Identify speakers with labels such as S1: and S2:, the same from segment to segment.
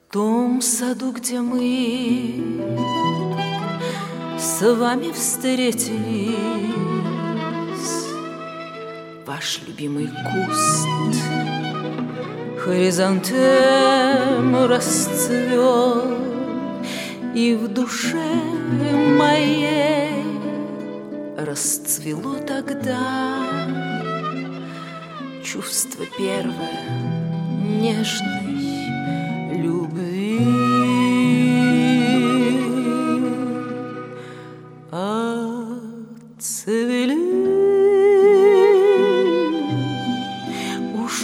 S1: том саду, где мы с вами встретились, ваш любимый куст хризантем расцвел, и в душе моей расцвело тогда чувство первое нежной любви. Отцвели уж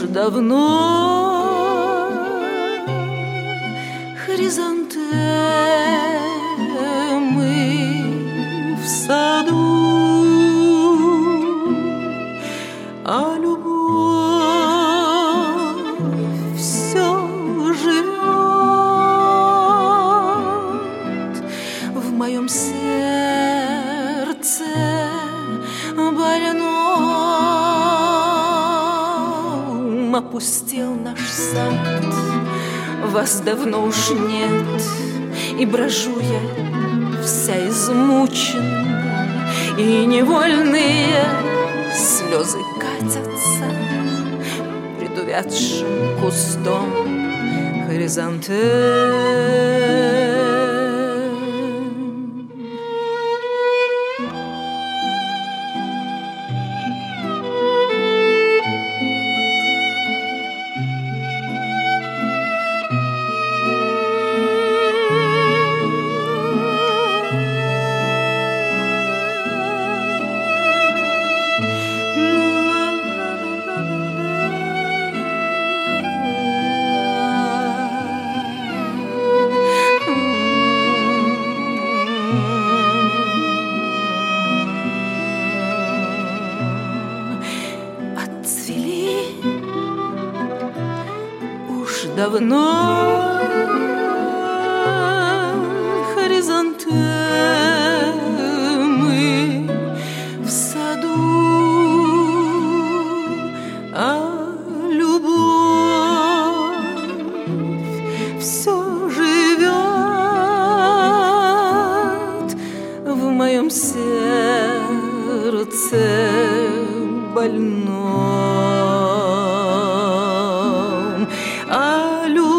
S1: давно хризантемы в саду, а любовь все живет в моем сердце больном. Опустел наш сад, вас давно уж нет, и брожу я вся измучена, и невольные слезы катятся пред увядшим кустом хризантем. Давно хризантемы в саду, а любовь все живет в моем сердце больном. А любовь